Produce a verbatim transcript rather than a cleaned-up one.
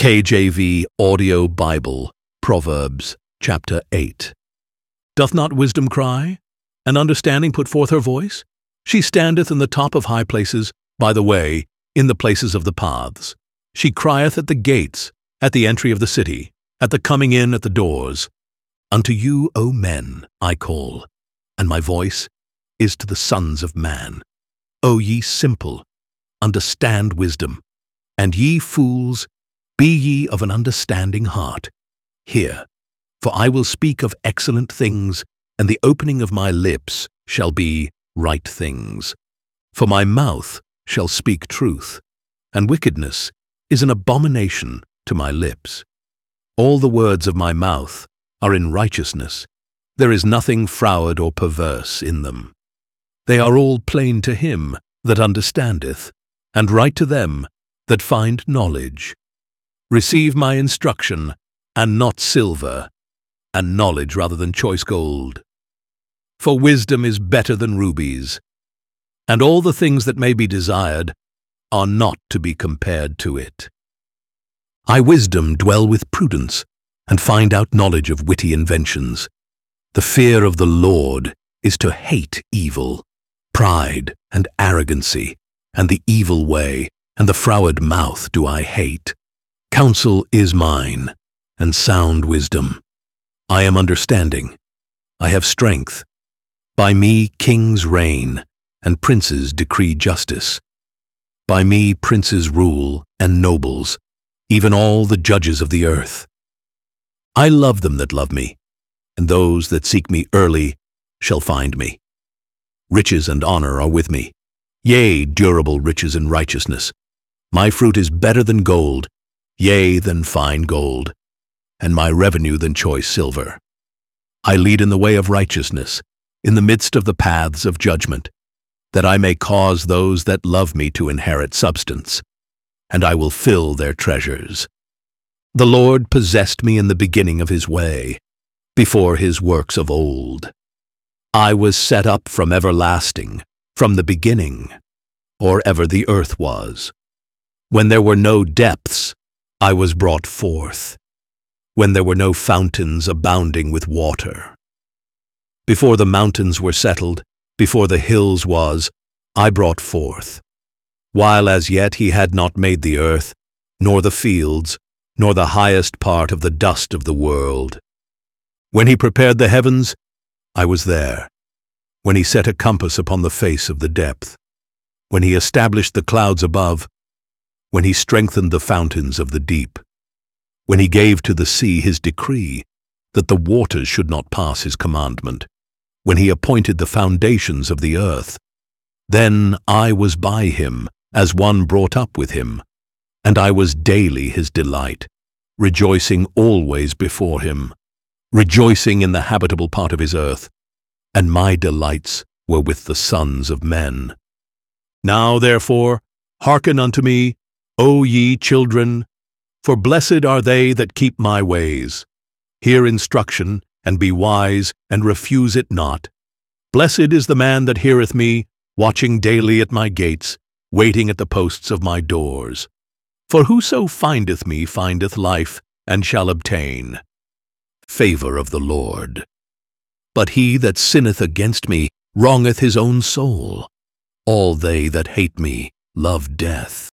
K J V Audio Bible, Proverbs, chapter eight. Doth not wisdom cry, and understanding put forth her voice? She standeth in the top of high places, by the way, in the places of the paths. She crieth at the gates, at the entry of the city, at the coming in at the doors. Unto you, O men, I call, and my voice is to the sons of man. O ye simple, understand wisdom, and ye fools, be ye of an understanding heart. Hear, for I will speak of excellent things, and the opening of my lips shall be right things. For my mouth shall speak truth, and wickedness is an abomination to my lips. All the words of my mouth are in righteousness. There is nothing froward or perverse in them. They are all plain to him that understandeth, and right to them that find knowledge. Receive my instruction, and not silver, and knowledge rather than choice gold. For wisdom is better than rubies, and all the things that may be desired are not to be compared to it. I, wisdom, dwell with prudence, and find out knowledge of witty inventions. The fear of the Lord is to hate evil, pride and arrogancy, and the evil way, and the froward mouth do I hate. Counsel is mine, and sound wisdom. I am understanding. I have strength. By me kings reign, and princes decree justice. By me princes rule, and nobles, even all the judges of the earth. I love them that love me, and those that seek me early shall find me. Riches and honor are with me, yea, durable riches and righteousness. My fruit is better than gold, yea, than fine gold, and my revenue than choice silver. I lead in the way of righteousness, in the midst of the paths of judgment, that I may cause those that love me to inherit substance, and I will fill their treasures. The Lord possessed me in the beginning of his way, before his works of old. I was set up from everlasting, from the beginning, or ever the earth was. When there were no depths, I was brought forth, when there were no fountains abounding with water. Before the mountains were settled, before the hills was, I brought forth. While as yet he had not made the earth, nor the fields, nor the highest part of the dust of the world. When he prepared the heavens, I was there. When he set a compass upon the face of the depth. When he established the clouds above. When he strengthened the fountains of the deep. When he gave to the sea his decree, that the waters should not pass his commandment. When he appointed the foundations of the earth. Then I was by him, as one brought up with him, and I was daily his delight, rejoicing always before him, rejoicing in the habitable part of his earth, and my delights were with the sons of men. Now therefore, hearken unto me, O ye children, for blessed are they that keep my ways. Hear instruction, and be wise, and refuse it not. Blessed is the man that heareth me, watching daily at my gates, waiting at the posts of my doors. For whoso findeth me findeth life, and shall obtain favor of the Lord. But he that sinneth against me wrongeth his own soul. All they that hate me love death.